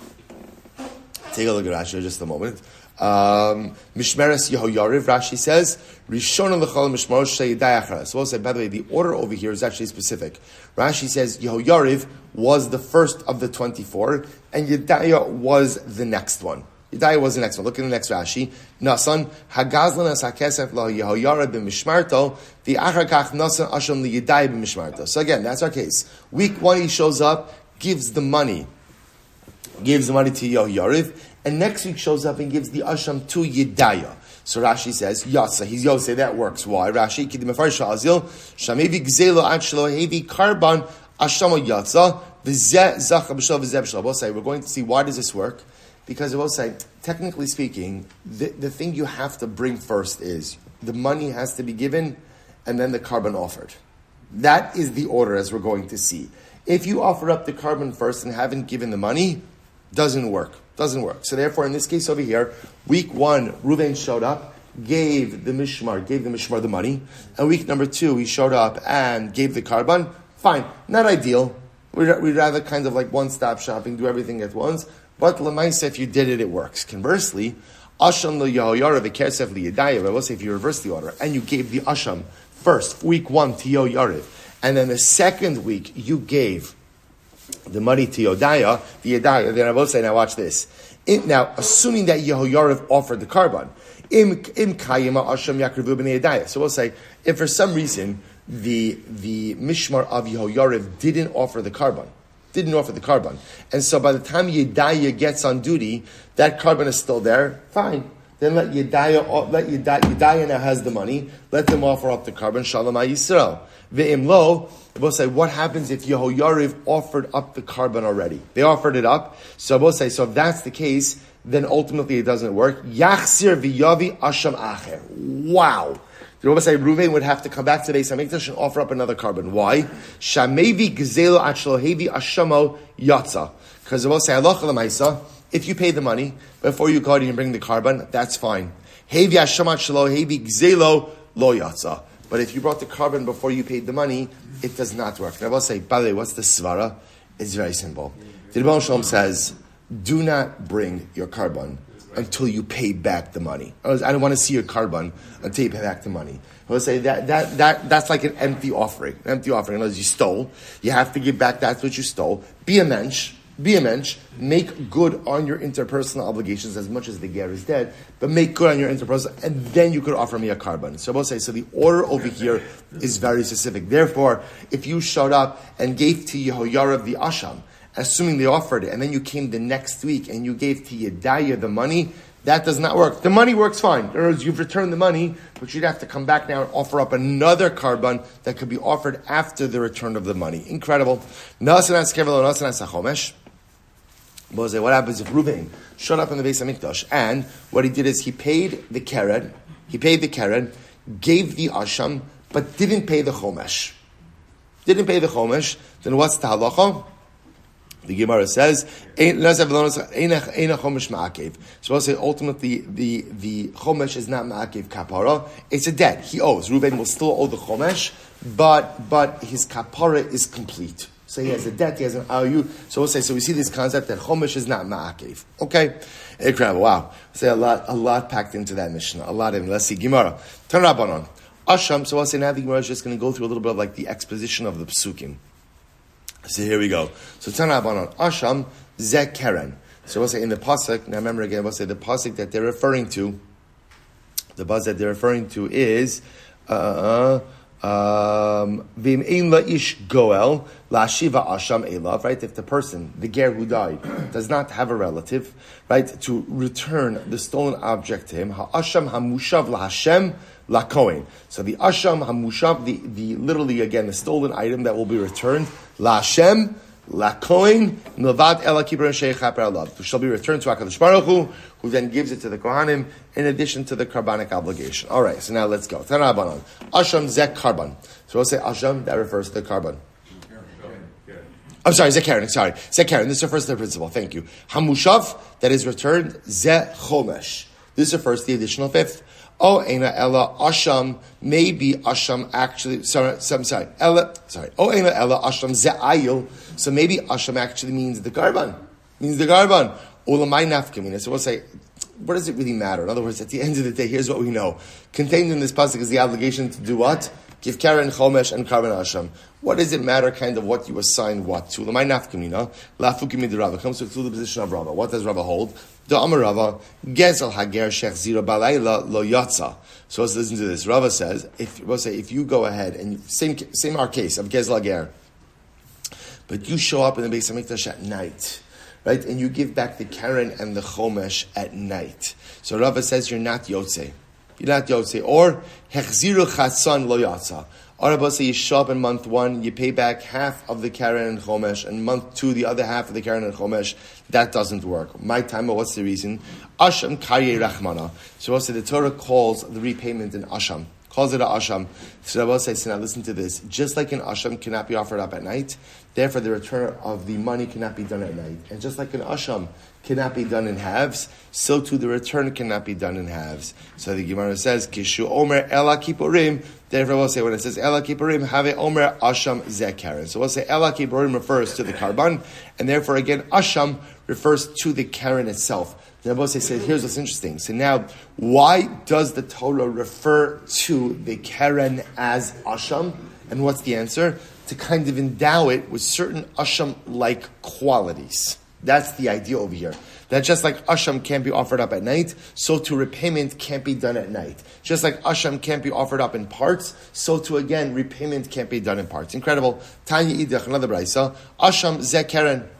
Mishmeres Yehoyariv, Rashi says, Rishon l'chol mishmaros sheyidai achara. So we'll say, by the way, the order over here is actually specific. Rashi says Yehoyariv was the first of the 24, and Yedaya was the next one. Yedaya was the next one. Look at the next Rashi. Nasan hagazlan as hakesef la Yehoyariv b'mishmarto the achar nasan asham li Yedaya b'mishmarto. So again, that's our case. Week 1 he shows up, gives the money to Yehoyariv, and next week shows up and gives the asham to Yedaya. So Rashi says Yatsa. He's Yosei. That works. Why? Rashi kidim mefarsh azil shamevi gzelo achlo hevi karban asham Yatsa v'zeh zacha b'shal v'zeh b'shal. We'll say we're going to see why does this work. Because I will say, technically speaking, the thing you have to bring first is the money has to be given and then the carbon offered. That is the order as we're going to see. If you offer up the carbon first and haven't given the money, doesn't work. So therefore, in this case over here, week 1, Reuven showed up, gave the Mishmar the money, and week number 2, he showed up and gave the carbon. Fine. Not ideal. We'd rather kind of like one-stop shopping, do everything at once. But l'maisa, if you did it, it works. Conversely, Asham Yehoyariv v'kersef liyedaya. I will say if you reverse the order and you gave the Asham first, week 1 to Yehoyariv, and then the second week you gave the money to Yedaya, then I will say, now watch this. Now, assuming that Yehoyariv offered the carbon, im kayima Asham yakrivu b'nei Yedaya. So we'll say, if for some reason the Mishmar of Yehoyariv didn't offer the carbon, and so by the time Yedaya gets on duty, that carbon is still there. Fine. Then let Yedaya now has the money. Let them offer up the carbon. Shalom Yisrael. Ve'im lo. We'll say, what happens if Yehoyariv offered up the carbon already? They offered it up. So we'll say, so if that's the case, then ultimately it doesn't work. Yachsir v'yavi asham acher. Wow. The Rebbe say Reuven would have to come back to the Beis Hamikdash and offer up another carbon. Why? Shamevi gzelo achlohevi ashamo yatsa. Because the Rebbe say halacha l'maisa, if you pay the money before you go out and bring the carbon, that's fine. Hevi ashamo achlohevi gzelo lo yatsa. But if you brought the carbon before you paid the money, it does not work. The Rebbe say, by the way, what's the svara? It's very simple. The Rebbe Shalom says, do not bring your carbon until you pay back the money. I don't want to see your carbon until you pay back the money. I would say that's like an empty offering. An empty offering. In other words, you stole. You have to give back that's what you stole. Be a mensch. Make good on your interpersonal obligations as much as the ger is dead, but make good on your interpersonal, and then you could offer me a carbon. So I will say, so the order over here is very specific. Therefore, if you showed up and gave to Yehoyariv the Asham, assuming they offered it, and then you came the next week and you gave to Yedaya the money, That does not work. The money works fine. In other words, you've returned the money, but you'd have to come back now and offer up another carbon that could be offered after the return of the money. Incredible. What happens if Reuven showed up in the Beis Hamikdash and what he did is he paid the keren, gave the asham, but didn't pay the chomesh? Then what's the halacha? The Gemara says, so I'll say ultimately the chomesh is not ma'akev kapara, it's a debt. He owes. Reuven will still owe the chomesh, but his kapara is complete. So he has a debt, he has an ayu. So we'll say, so we see this concept that chomesh is not ma'akev. Okay? Incredible. Wow. Say a lot packed into that Mishnah. A lot in. Let's see. Gemara. Turn up on. Asham, so I'll say now the Gemara is just going to go through a little bit of like the exposition of the psukim. So here we go. So Tanabanon Asham Zek Keren. So we'll say in the pasuk. Now remember again, we'll say the pasuk that they're referring to. The pasuk that they're referring to is Vim Ein La Ish Goel La Shiva Asham Elav. Right, if the person, the ger who died, does not have a relative, right, to return the stolen object to him. Ha Asham Hamushav La Hashem. La Kohen. So the Asham Hamushav, the literally again the stolen item that will be returned, La Hashem, La Kohen, Milvad Ela Kippur Sheikh Chaper Alav, who shall be returned to HaKadosh Baruch Hu, who then gives it to the Kohanim in addition to the carbonic obligation. All right, so now let's go. Tanabanan Asham Zek Karban. So we'll say Asham that refers to the carbon. I'm sorry, Zekaren. Zekaren. This refers to the principle. Thank you. Hamushav that is returned Ze Chomesh. This refers to the additional fifth. Oh, Eina Ella Asham, maybe Asham actually, Oh, Eina Ella Asham Ze'ayil, so maybe Asham actually means the Garban. Ulamai Nafkamina. So we'll say, what does it really matter? In other words, at the end of the day, here's what we know. Contained in this pasuk is the obligation to do what? Give Karen, Chomesh, and Karban Asham. What does it matter kind of what you assign what to? Ulamai Nafkamina, Lafukimi de Rava, comes to the position of Rava. What does Rava hold? The Amar Rava, Gezel Hager Shech Zira Balayla Lo Yatza. So let's listen to this. Rava says, if you go ahead and same our case of Gezel Hager, but you show up in the Beis Hamikdash at night, right, and you give back the Karen and the Chomesh at night. So Rava says you're not Yotze. Or Hechziru Chatzan Lo Yatza. Or about say you show up in month 1, you pay back half of the Karen and Chomesh, and month 2, the other half of the Karen and Chomesh. That doesn't work. My time, what's the reason? Asham Karye Rachmana. So also the Torah calls the repayment in Asham. Calls it a Asham. So I will say, so now listen to this. Just like an Asham cannot be offered up at night, therefore the return of the money cannot be done at night. And just like an Asham cannot be done in halves, so too the return cannot be done in halves. So the Gemara says, Kishu Omer Ela Kippurim. Therefore we'll say when it says Ela Kippurim, have Omer Asham Zekaren. So we'll say Ela Kippurim refers to the Karban, and therefore again Asham refers to the Karen itself. The Rebbe says, here's what's interesting. So now, why does the Torah refer to the Keren as Asham? And what's the answer? To kind of endow it with certain Asham-like qualities. That's the idea over here. That just like Asham can't be offered up at night, so too repayment can't be done at night. Just like Asham can't be offered up in parts, so too again, repayment can't be done in parts. Incredible. Tanya Idach, another brayso. Asham Ze Keren.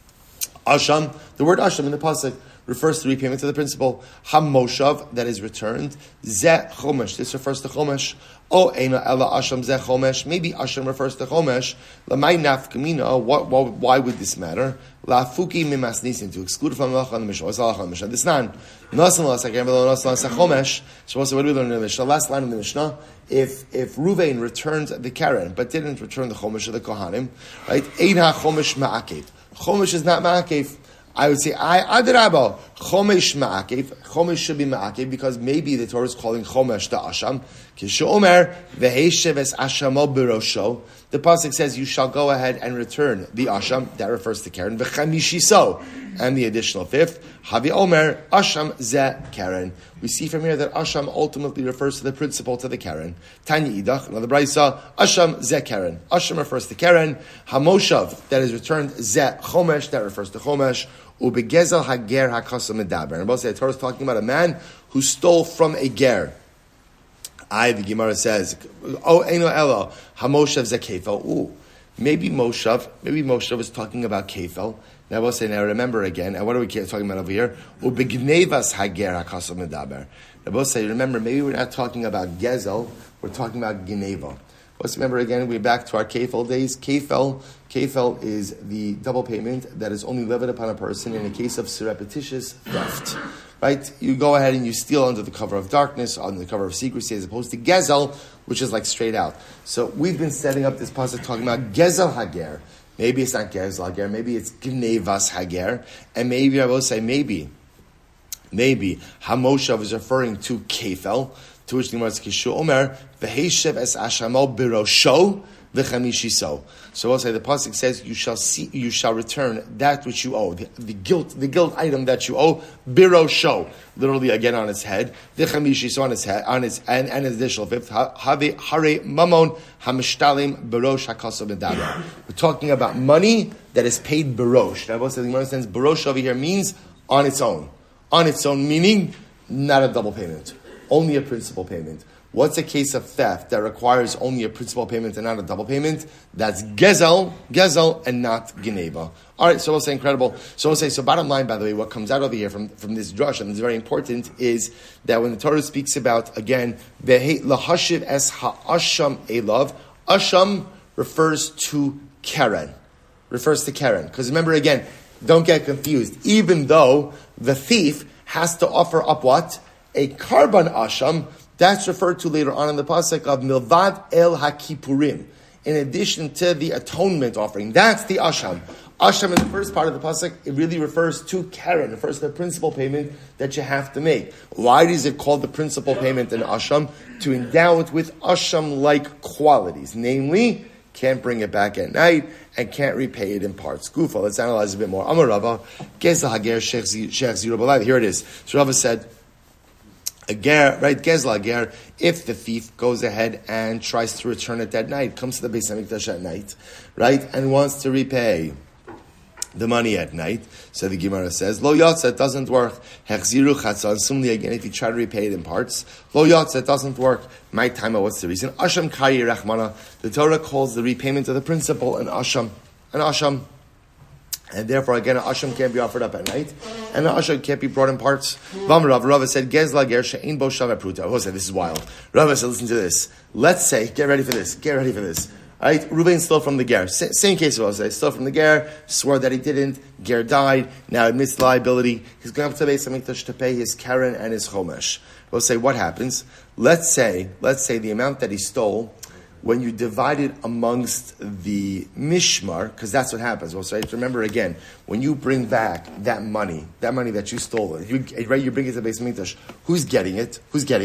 Asham, the word Asham in the pasuk refers to repayment to the principal. Hamoshav, that is returned. Zeh Chomesh, this refers to Chomesh. Oh, Eina Ela Asham Zeh Chomesh, maybe Asham refers to Chomesh. Lamai Nafkamina, why would this matter? Lafuki Mimas Nisin, to exclude from Lacha and the Mishnah. What's the Lacha and the Mishnah? This nan. Nasan La Sakar, Nasan La Chomesh. So what do we learn in the Mishnah? Last line in the Mishnah. If Ruvain returned the Karen, but didn't return the Chomesh of the Kohanim, right? Eina Chomesh Ma'akev. Chomesh is not Ma'akev. I would say, Adrabah, Chomesh Ma'akev. Chomesh should be Ma'akev because maybe the Torah is calling Chomesh the Asham. Kishomer, Veheshev es Ashamo Birosho. The Pasuk says, you shall go ahead and return the Asham. That refers to Karen. V'chamishiso. And the additional fifth. Havi Omer, Asham Ze Karen. We see from here that Asham ultimately refers to the principle to the Karen. Tanya Idach, another brayso, Asham Ze Karen. Asham refers to Karen. Hamoshav, that is returned, Ze Chomesh, that refers to Chomesh. Ubegezel Hager HaKasam Medaber. And both say the Torah is talking about a man who stole from a ger. The Gemara says, Oh, Eino Elo, Hamoshav Ze Kefel. maybe Moshav is talking about Kefel. Now we'll say, now remember again, and what are we talking about over here? Ubegnevas hager hakasam medaber. Now we'll say, remember, maybe we're not talking about Gezel, we're talking about Geneva. Let's remember again, we're back to our Kefel days. Kefel is the double payment that is only levied upon a person in a case of surreptitious theft. Right? You go ahead and you steal under the cover of darkness, under the cover of secrecy, as opposed to Gezel, which is like straight out. So we've been setting up this pasuk talking about Gezel Hager. Maybe it's not Gezel Hager, maybe it's Gnevas Hager, and maybe I will say maybe Hamoshav is referring to Kefel, to which the Gemara says, Kishu Omer, V'heishev es ashamo birosho, v'chamishiso. So we'll say the pasuk says, you shall return that which you owe, the guilt item that you owe, birosho, literally again on its head, v'chamishiso on its head, and an additional fifth, hare mamon hamishtalim birosh hakaso b'daber. We're talking about money that is paid birosh. Now we'll say the Gemara says, birosh over here means on its own. On its own, meaning not a double payment. Only a principal payment. What's a case of theft that requires only a principal payment and not a double payment? That's Gezel, and not Geneva. All right, so we'll say incredible. So we'll say, so bottom line, by the way, what comes out over here from this drush, and it's very important, is that when the Torah speaks about, again, lahashiv es ha'asham elav, asham refers to Karen. Because remember again, don't get confused. Even though the thief has to offer up what? A karban asham, that's referred to later on in the pasuk of milvad el hakipurim. In addition to the atonement offering, that's the asham. Asham in the first part of the pasuk, it really refers to Karen, it refers to the principal payment that you have to make. Why is it called the principal payment in asham? To endow it with asham-like qualities, namely, can't bring it back at night, and can't repay it in parts. Gufa, let's analyze a bit more. Amar Rava, Gezel Hager Sheikh Zero Balayla. Here it is. So Rava said, Gezel Hager, if the thief goes ahead and tries to return it that night, comes to the Beis HaMikdash at night, right, and wants to repay the money at night, so the Gemara says, Lo Yotza, it doesn't work. Hechziru Chatzon, similarly again, if you try to repay it in parts, Lo Yotza, it doesn't work. My time, what's the reason? Asham Kari Rachmana, the Torah calls the repayment of the principal an Asham. And therefore, again, an Asham can't be offered up at night, and an Asham can't be brought in parts. Rava said, Gezla Ger She'ein Bo Shav Pruta. Rava said, this is wild. Rava said, listen to this. Let's say, get ready for this. All right, Reuven stole from the ger. Same case of us. Stole from the ger, swore that he didn't. Ger died. Now admits liability. He's going up to the Beis HaMikdash to pay his Karen and his Chomesh. We'll say what happens. Let's say the amount that he stole, when you divide it amongst the mishmar, because that's what happens. We'll say, remember again, when you bring back that money that you stole, you bring it to the Beis HaMikdash. Who's getting it?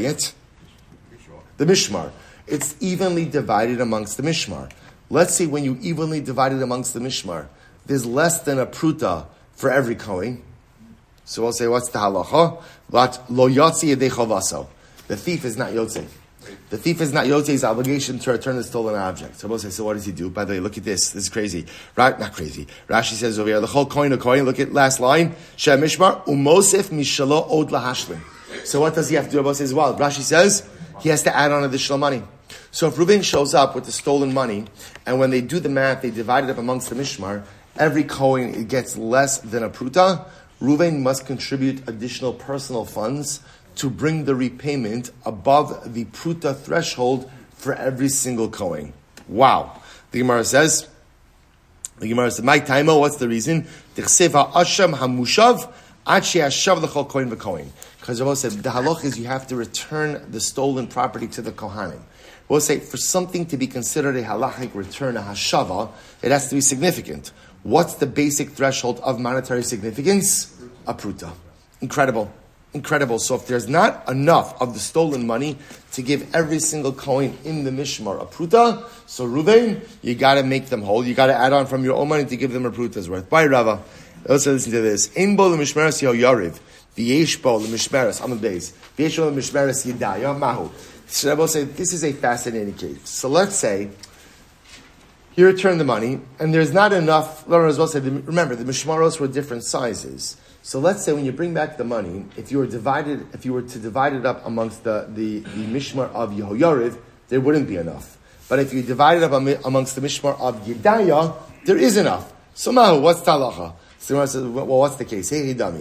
The mishmar. It's evenly divided amongst the mishmar. Let's say when you evenly divide it amongst the mishmar, there's less than a pruta for every kohen. So we'll say, what's the halacha? Lo yotzi yedei chovaso. The thief is not yotzi. The thief is not yotzi's obligation to return the stolen object. So we'll say, so what does he do? By the way, look at this. This is crazy. Right? Not crazy. Rashi says over here, the whole kohen of kohen, look at last line. Sheh mishmar, umosif mishalo od lahashlim. So what does he have to do about as well? Rashi says, he has to add on additional money. So if Reuven shows up with the stolen money, and when they do the math, they divide it up amongst the mishmar, every kohen gets less than a pruta, Reuven must contribute additional personal funds to bring the repayment above the pruta threshold for every single kohen. Wow. The Gemara says, my taimo, what's the reason? Asham hamushav, achi hashav l'chol kohen v'kohen. Because Rabbi said, the halach is you have to return the stolen property to the kohanim. We'll say, for something to be considered a halachic return, a hashava, it has to be significant. What's the basic threshold of monetary significance? A pruta. Incredible. So if there's not enough of the stolen money to give every single kohen in the mishmar a pruta, so Reuven, you got to make them whole. You got to add on from your own money to give them a pruta's worth. By Rava. Also listen to this. Ein bo l'mishmeres yo yariv. V'yesh bo l'mishmeres. Amud beis. V'yesh bo l'mishmeres yidaya. Mahu. So I will say, this is a fascinating case. So let's say, you return the money, and there's not enough, remember, the mishmaros were different sizes. So let's say when you bring back the money, if you were to divide it up amongst the mishmar of Yehoyariv, there wouldn't be enough. But if you divide it up amongst the mishmar of Yedaya, there is enough. So Mahu, what's talacha? So the Gemara says, well, what's the case? Hey, Hidami.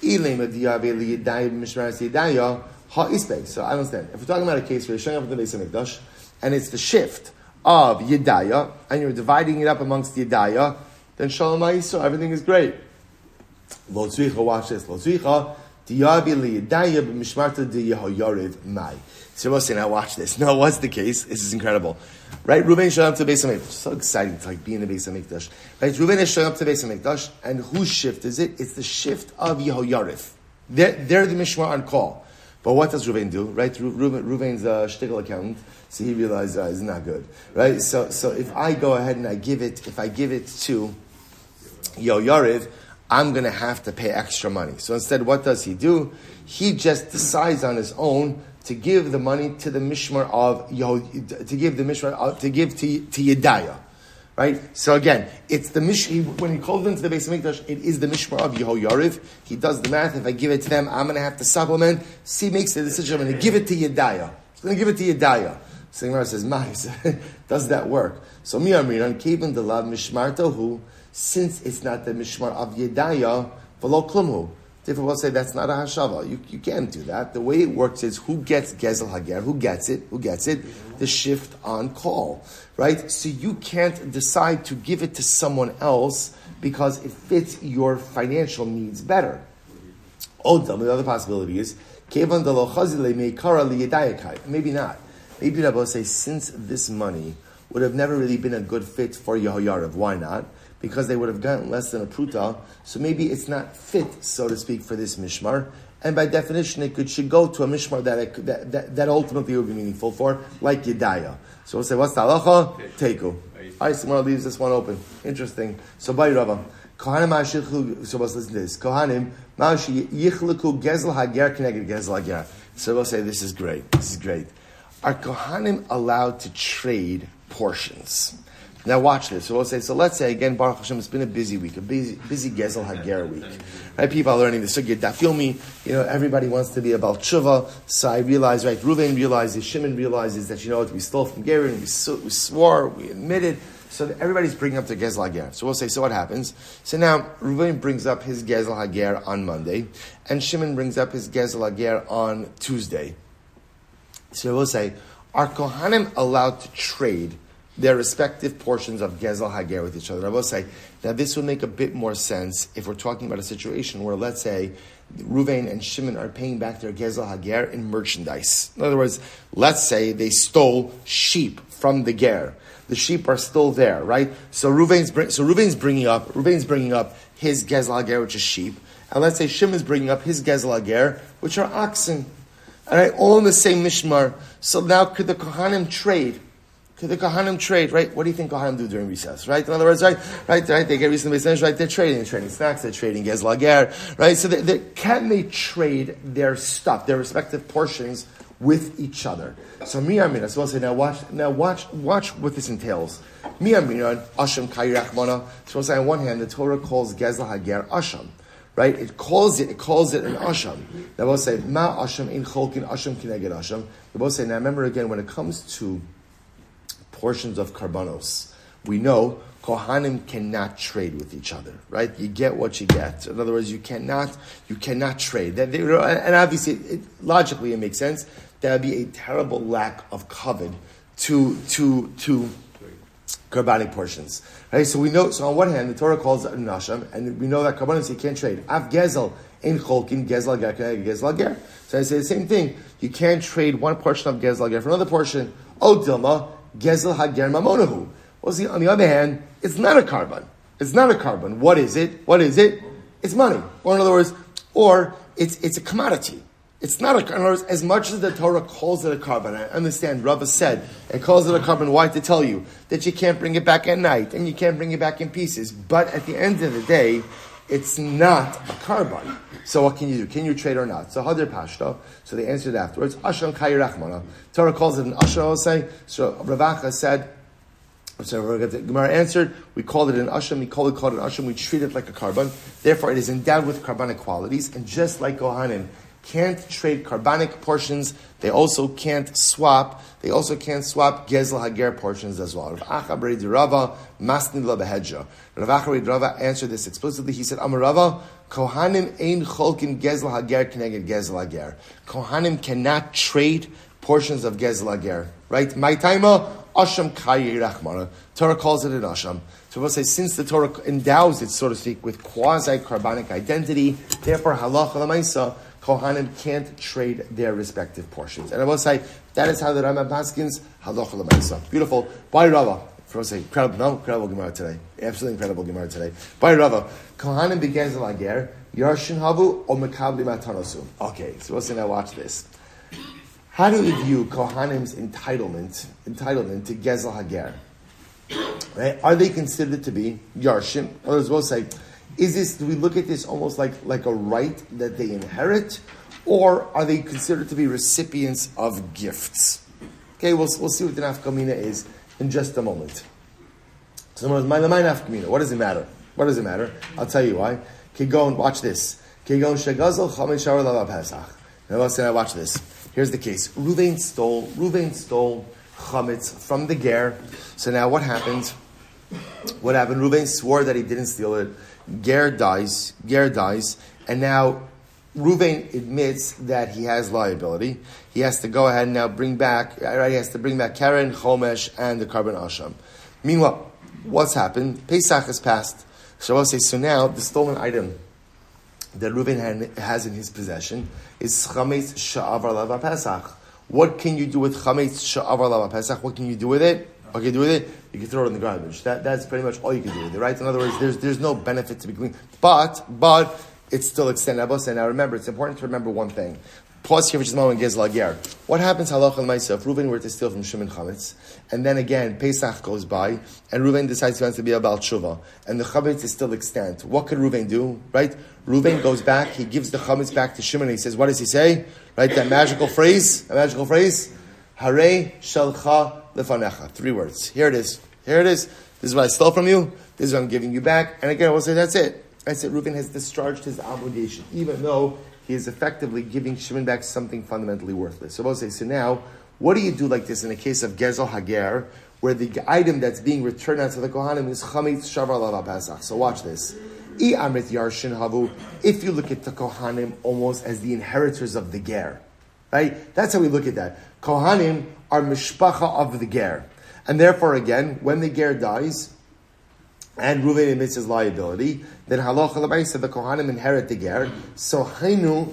So I understand. If we're talking about a case where you're showing up at the Beis HaMikdash, and it's the shift of Yedaya, and you're dividing it up amongst Yedaya, then Shalom HaYisrael, everything is great. Lo tzricha, watch this. Lo tzricha, diyabi liyedaya b'mishmarta diyahoyariv mai. So we'll say, now watch this. No, what's the case? This is incredible. Right? Reuven showed up to Beis HaMikdash. So exciting to be in the Beis HaMikdash. Right? Reuven is showing up to Beis HaMikdash, and whose shift is it? It's the shift of Yehoyariv. They're the mishmar on call. But what does Reuven do? Right? Reuven's a shtickle accountant, so he realized it's not good. Right? So if I go ahead and I give it to Yehoyariv, I'm going to have to pay extra money. So instead, what does he do? He just decides on his own to give the money to the mishmar of to give to Yedaya, right? So again, it's the when he calls into the Beis HaMikdash, it is the mishmar of Yehoyariv. He does the math. If I give it to them, I'm going to have to supplement. So he makes the decision. I'm going to give it to Yedaya. He's going to give it to Yedaya. So the Gemara says, does that work? So mi amiran kevin the lav mishmarta who, since it's not the mishmar of Yedaya, v'lo klumhu. Different will say that's not a hashava. You can't do that. The way it works is who gets gezel hager? Who gets it? The shift on call, right? So you can't decide to give it to someone else because it fits your financial needs better. The other possibility is maybe not. Maybe Rabbi will say, since this money would have never really been a good fit for Yehoyariv, why not? Because they would have gotten less than a pruta, so maybe it's not fit, so to speak, for this mishmar. And by definition, it should go to a mishmar that ultimately would be meaningful for, like Yedaya. So we'll say, what's the halacha? Teiku. All right, someone leaves this one open. Interesting. So by Rava, Kohanim ma'ashichu. So let's listen to this. Kohanim ma'ashi yichleku gezel hager keneged gezel hager. So we'll say, this is great. Are Kohanim allowed to trade portions? Now watch this. So we'll say, so let's say again, Baruch Hashem, it's been a busy week, a busy Gezel Hager week. Right? People are learning the sugya dafyomi. Everybody wants to be a Baal Tshuva. So I realize, right? Reuven realizes, Shimon realizes that what we stole from Ger and we swore, we admitted. So everybody's bringing up their Gezel Hager. So we'll say, so what happens? So now Reuven brings up his Gezel Hager on Monday, and Shimon brings up his Gezel Hager on Tuesday. So we'll say, are Kohanim allowed to trade their respective portions of Gezel Hager with each other? I will say, now this would make a bit more sense if we're talking about a situation where, let's say, Reuven and Shimon are paying back their Gezel Hager in merchandise. In other words, let's say they stole sheep from the Ger. The sheep are still there, right? So Reuven's bringing up his Gezel Hager, which is sheep, and let's say Shimon's bringing up his Gezel Hager, which are oxen. All right, all in the same mishmar. So now, could the Kohanim trade? Right? What do you think Kohanim do during recess, right? In other words, right? They get recently business, right? They're trading snacks, they're trading Gezel Hager, right? So can they trade their stuff, their respective portions with each other? So Miyamina, so we'll say, now watch what this entails. Miyamina, Asham Kairachmana. So we'll say, on one hand, the Torah calls Gezel Hager Asham. Right? It calls it an asham. Now we'll say, ma asham in cholkin asham kineged asham. We'll say, now remember again, when it comes to portions of karbanos, we know Kohanim cannot trade with each other, right? You get what you get. In other words, you cannot trade. And obviously, logically, it makes sense. That would be a terrible lack of kavod to Karbanic portions. Right? So we know, so on one hand, the Torah calls it an asham, and we know that Karbanos you can't trade. Av gezel in cholkin, gezel hager. So I say the same thing. You can't trade one portion of gezel hager for another portion. O dilma, gezel hager mamonahu. Well, on the other hand, it's not a carbon. What is it? It's money. Or in other words, it's a commodity. It's not in other words, as much as the Torah calls it a carbon, I understand, Rava said, it calls it a carbon, why? To tell you that you can't bring it back at night, and you can't bring it back in pieces. But at the end of the day, it's not a carbon. So what can you do? Can you trade or not? So Hadir Pashto, so they answered afterwards, Asham Kairachmana. Torah calls it an Asham, I'll say. So Ravacha said, so the Gemara answered, we called it an asham, we called it an asham, we treat it like a carbon. Therefore, it is endowed with carbonic qualities, and just like Kohanim can't trade carbonic portions. They also can't swap Gezel Hager portions as well. Rav Acha B'rei Rava Masni La Behedja. Rav Acha B'rei Rava answered this explicitly. He said, Amar Rava, Kohanim ein cholkin Gezel Hager keneged Gezel Hager. Kohanim cannot trade portions of Gezel Hager. Right? My taima, Asham Kayi Rachmana. Torah calls it an Asham. So we'll say, since the Torah endows it, so to speak, with quasi-carbonic identity, therefore, halacha l'maisa, Kohanim can't trade their respective portions. And I will say, that is how the Rambam paskins, halacha l'maisa. Beautiful. By Rava. For us, say, incredible Gemara today. Absolutely incredible Gemara today. By Rava, Kohanim began to lager, Yarshin havu, or mekabli matanosu. Okay, so we'll say, now watch this. How do we view Kohanim's entitlement to Gezel Hager? Right? Are they considered to be Yarshim? Others will say, do we look at this almost like a right that they inherit? Or are they considered to be recipients of gifts? Okay, we'll see what the nafkamina is in just a moment. Someone goes, my nafkamina, what does it matter? I'll tell you why. Kigon, watch this. Kigon shegazal chametz shara lava pesach. Now watch this. Here's the case. Ruvain stole chametz from the ger. So now what happened? Ruvain swore that he didn't steal it. Ger dies, and now Ruvain admits that he has liability. He has to go ahead and now bring back Karen, Chomesh, and the Karban Asham. Meanwhile, what's happened? Pesach has passed. So I'll say, so now the stolen item that Ruvain has in his possession is chametz sha'avar lava Pesach. What can you do with chametz sha'avar lava Pesach? What can you do with it? Okay, do with it? You can throw it in the garbage. That's pretty much all you can do with it, right? In other words, there's no benefit to be clean. But it's still extendable. And now remember, it's important to remember one thing. Pause here for just a moment, Gezel Hager. What happens, halacha l'maisa, if Reuven were to steal from Shimon chametz, and then again, Pesach goes by, and Reuven decides he wants to be a Baal Tshuva, and the chametz is still extant. What could Reuven do, right? Reuven goes back, he gives the chametz back to Shimon, and he says, what does he say? Right, that magical phrase, Harei shalcha lefanecha. 3 words. Here it is. This is what I stole from you. This is what I'm giving you back. And again, I will say that's it. Reuven has discharged his obligation, even though he is effectively giving Shimon back something fundamentally worthless. So I will say, so now, what do you do like this in a case of Gezel Hager, where the item that's being returned out to the Kohanim is chametz shavar lava Pesach? So watch this. If you look at the Kohanim almost as the inheritors of the ger, right? That's how we look at that. Kohanim are mishpacha of the ger. And therefore, again, when the ger dies, and Reuven admits his liability, then halacha l'maisa, the Kohanim inherit the ger. So hainu,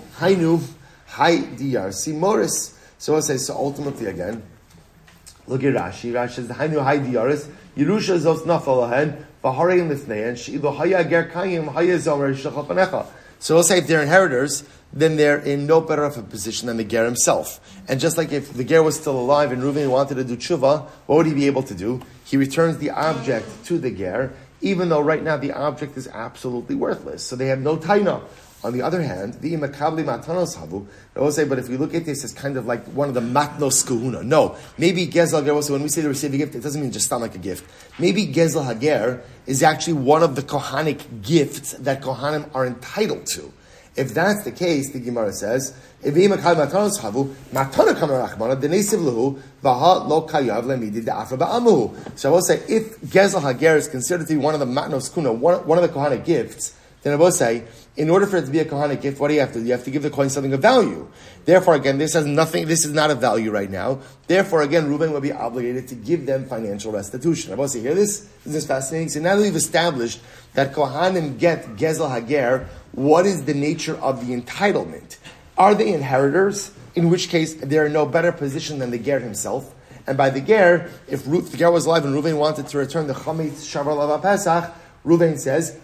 hay diyar, si moris. So I'll say, so ultimately again, look at Rashi. Rashi says, hainu hay diyaris, Yerusha zos nafal lahen, v'hareim lifnein, she'ilu haya ger kayim, haya zomer shachal panecha. So we'll say if they're inheritors, then they're in no better of a position than the ger himself. And just like if the ger was still alive and Reuven wanted to do tshuva, what would he be able to do? He returns the object to the ger, even though right now the object is absolutely worthless. So they have no taina. On the other hand, the imakabli matanos havu, I will say, but if we look at this as kind of like one of the matnos kahuna. No, maybe Gezel Hager, also when we say to receive a gift, it doesn't mean just sound like a gift. Maybe Gezel Hager is actually one of the Kohanic gifts that Kohanim are entitled to. If that's the case, the Gemara says, if matanos havu, matana kamar rachmana, denesiv lahu, vaha lo kayav lemidi de'afra ba'amuhu. So I will say, if Gezel Hager is considered to be one of the matnos kuna, one of the Kohanic gifts, then I will say, in order for it to be a Kohanic gift, what do you have to do? You have to give the Kohen something of value. Therefore, again, this has nothing, this is not of value right now. Therefore, again, Reuven will be obligated to give them financial restitution. I will say, hear this? Isn't this fascinating? So now that we've established that Kohanim get Gezel Hager, what is the nature of the entitlement? Are they inheritors? In which case, they're in no better position than the ger himself. And by the ger, if the ger was alive and Reuven wanted to return the chametz shavar lava Pesach, Reuven says,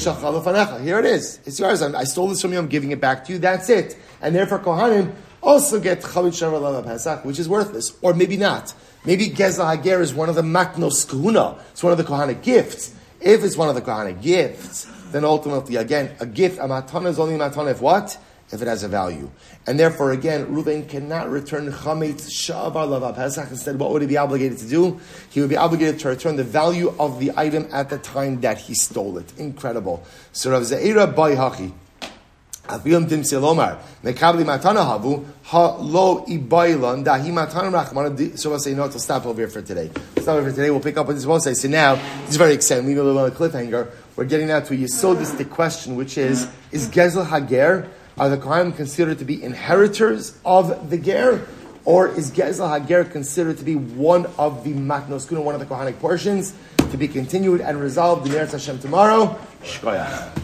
here it is. It's yours. I stole this from you. I'm giving it back to you. That's it. And therefore, Kohanim also get chametz shavar lava Pesach, which is worthless. Or maybe not. Maybe Gezel Hager is one of the matnos kahuna. It's one of the Kohanic gifts. If it's one of the Kohanic gifts, then ultimately, again, a gift, a matana is only a matana if what? If it has a value. And therefore, again, Reuven cannot return chametz shavar lava Pesach. Instead, what would he be obligated to do? He would be obligated to return the value of the item at the time that he stole it. Incredible. So Rav Ze'ira Bai Hachi. Afiyum tim silomar mekabli matana havu ha lo ibaylan dahi matana rachmana. So we'll say no. To stop over here for today. Stop over for today. We'll pick up on this. We'll say so. Now this is very exciting. Leave a little on a cliffhanger. We're getting now to a yesodistic question, which is Gezel Hager, are the Kohanim considered to be inheritors of the Ger, or is Gezel Hager considered to be one of the Matnos Kuna, one of the Kohanic portions, to be continued and resolved in Eretz Hashem tomorrow? Shkoyach.